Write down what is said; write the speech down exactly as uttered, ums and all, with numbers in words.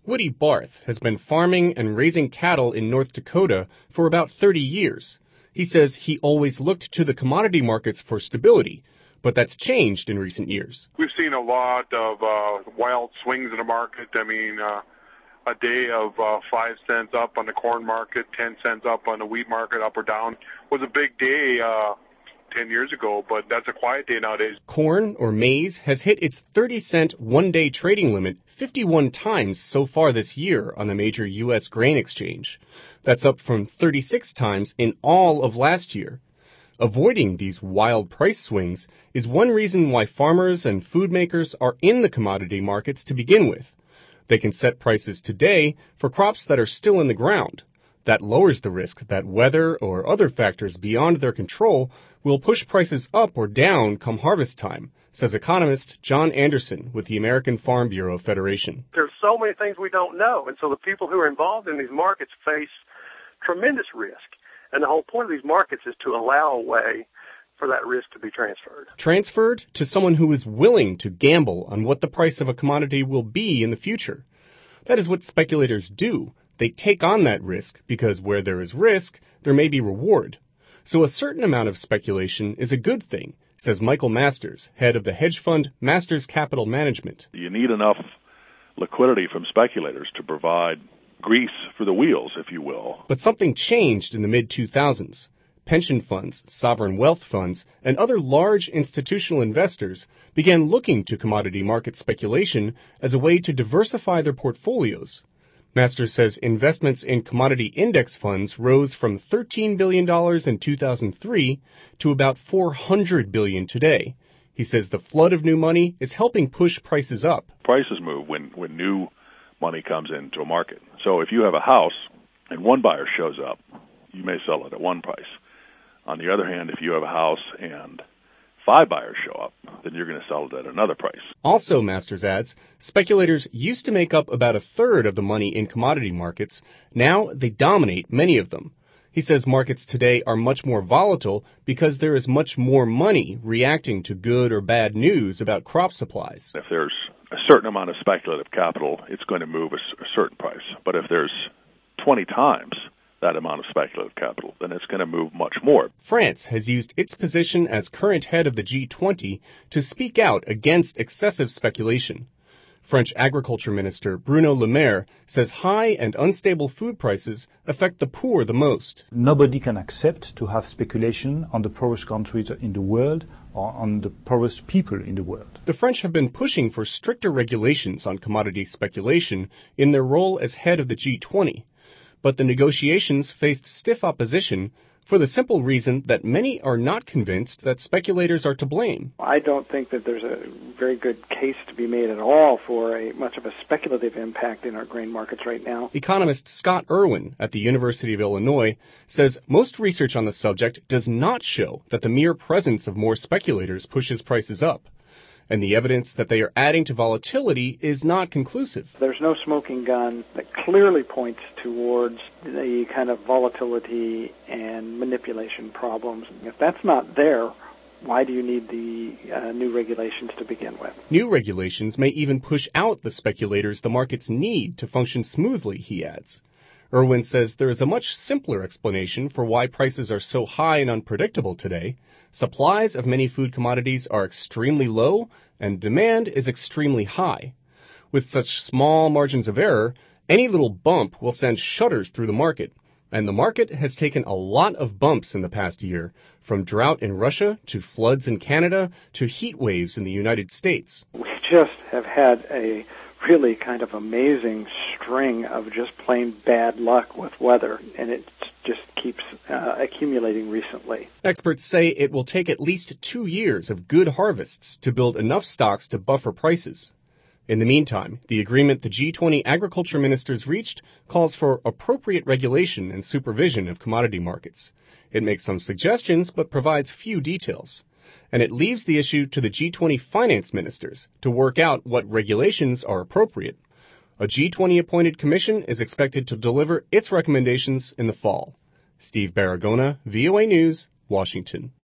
Woody Barth has been farming and raising cattle in North Dakota for about thirty years. He says he always looked to the commodity markets for stability, but that's changed in recent years. We've seen a lot of uh, wild swings in the market. I mean, uh, a day of uh, five cents up on the corn market, ten cents up on the wheat market, up or down, was a big day uh, ten years ago, but that's a quiet day nowadays. Corn, or maize, has hit its thirty cent one-day trading limit fifty-one times so far this year on the major U S grain exchange. That's up from thirty-six times in all of last year. Avoiding these wild price swings is one reason why farmers and food makers are in the commodity markets to begin with. They can set prices today for crops that are still in the ground. That lowers the risk that weather or other factors beyond their control will push prices up or down come harvest time, says economist John Anderson with the American Farm Bureau Federation. There's so many things we don't know, and so the people who are involved in these markets face tremendous risk. And the whole point of these markets is to allow a way for that risk to be transferred. Transferred to someone who is willing to gamble on what the price of a commodity will be in the future. That is what speculators do. They take on that risk because where there is risk, there may be reward. So a certain amount of speculation is a good thing, says Michael Masters, head of the hedge fund Masters Capital Management. You need enough liquidity from speculators to provide grease for the wheels, if you will. But something changed in the mid two thousands. Pension funds, sovereign wealth funds, and other large institutional investors began looking to commodity market speculation as a way to diversify their portfolios. Masters says investments in commodity index funds rose from thirteen billion dollars in two thousand three to about four hundred billion dollars today. He says the flood of new money is helping push prices up. Prices move when, when new money comes into a market. So if you have a house and one buyer shows up, you may sell it at one price. On the other hand, if you have a house and five buyers show up, then you're going to sell it at another price. Also, Masters adds, speculators used to make up about a third of the money in commodity markets. Now they dominate many of them. He says markets today are much more volatile because there is much more money reacting to good or bad news about crop supplies. If there's a certain amount of speculative capital, it's going to move a, a certain price. But if there's twenty times that amount of speculative capital, then it's going to move much more. France has used its position as current head of the G twenty to speak out against excessive speculation. French Agriculture Minister Bruno Le Maire says high and unstable food prices affect the poor the most. Nobody can accept to have speculation on the poorest countries in the world or on the poorest people in the world. The French have been pushing for stricter regulations on commodity speculation in their role as head of the G twenty. But the negotiations faced stiff opposition for the simple reason that many are not convinced that speculators are to blame. I don't think that there's a very good case to be made at all for a much of a speculative impact in our grain markets right now. Economist Scott Irwin at the University of Illinois says most research on the subject does not show that the mere presence of more speculators pushes prices up. And the evidence that they are adding to volatility is not conclusive. There's no smoking gun that clearly points towards the kind of volatility and manipulation problems. If that's not there, why do you need the uh, new regulations to begin with? New regulations may even push out the speculators the markets need to function smoothly, he adds. Irwin says there is a much simpler explanation for why prices are so high and unpredictable today. Supplies of many food commodities are extremely low, and demand is extremely high. With such small margins of error, any little bump will send shudders through the market. And the market has taken a lot of bumps in the past year, from drought in Russia to floods in Canada to heat waves in the United States. We just have had a really kind of amazing string of just plain bad luck with weather, and it just keeps uh, accumulating recently. Experts say it will take at least two years of good harvests to build enough stocks to buffer prices. In the meantime, the agreement the G twenty agriculture ministers reached calls for appropriate regulation and supervision of commodity markets. It makes some suggestions but provides few details. And it leaves the issue to the G twenty finance ministers to work out what regulations are appropriate. A G twenty-appointed commission is expected to deliver its recommendations in the fall. Steve Baragona, V O A News, Washington.